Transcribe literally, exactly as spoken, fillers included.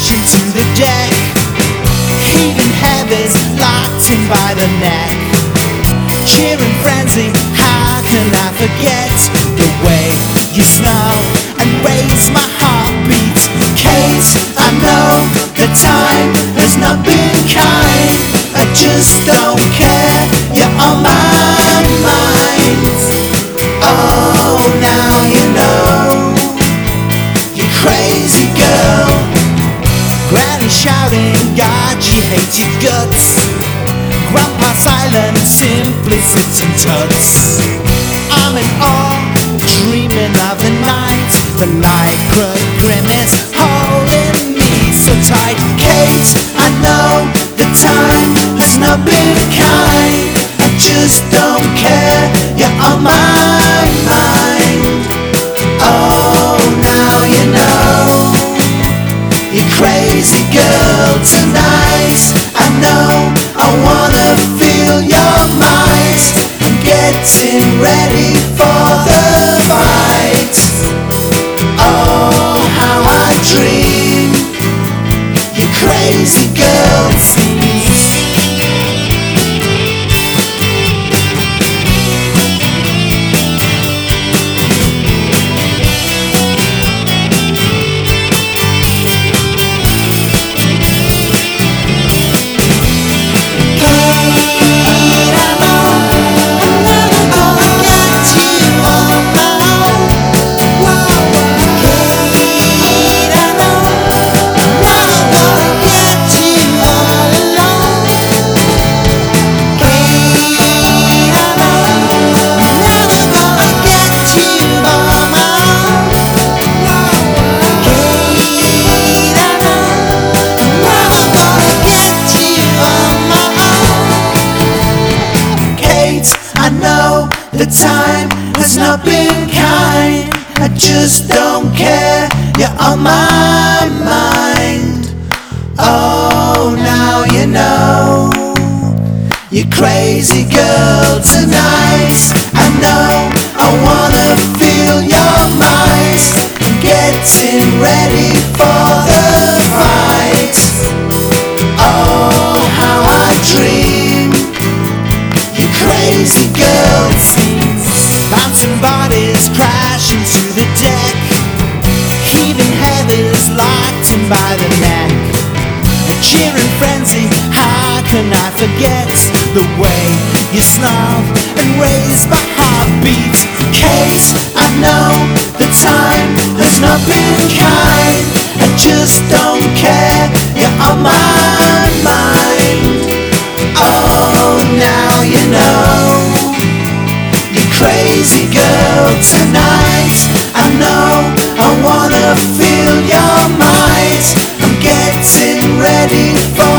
crashing to the deck. Heaving heavies locked in by the neck. Cheering frenzy, how can I forget the way you smell and raise my heartbeat? Kate, I know the time has not been kind. I just don't care, you're on my mind. Oh, now you know, you crazy girl. Granny shouting, God, she hates your guts. Grandpa silent, simply sitting tuts. I'm in awe, dreaming of the night. The light grimace holding me so tight. Kate, I know the time has not been kind. I just don't care, you're on my mind. Oh, now you know, you crazy girl tonight. I know I wanna feel your might. I'm getting ready for the fight. Oh, how I dream, you crazy girl tonight. The time has not been kind. I just don't care, you're on my mind. Oh, now you know, you crazy girl tonight. I know I wanna feel your might. I'm getting ready for the fight. Oh, how I dream, you crazy girl tonight. Bouncing bodies crashing to the deck. Heaving heavies locked in by the neck. A cheering frenzy, how can I forget the way you snarl and raise my heartbeat? Kate, I know the time has not been kind. I just don't care, you're on my mind. Oh, now you know, crazy girl tonight. I know I wanna feel your might. I'm getting ready for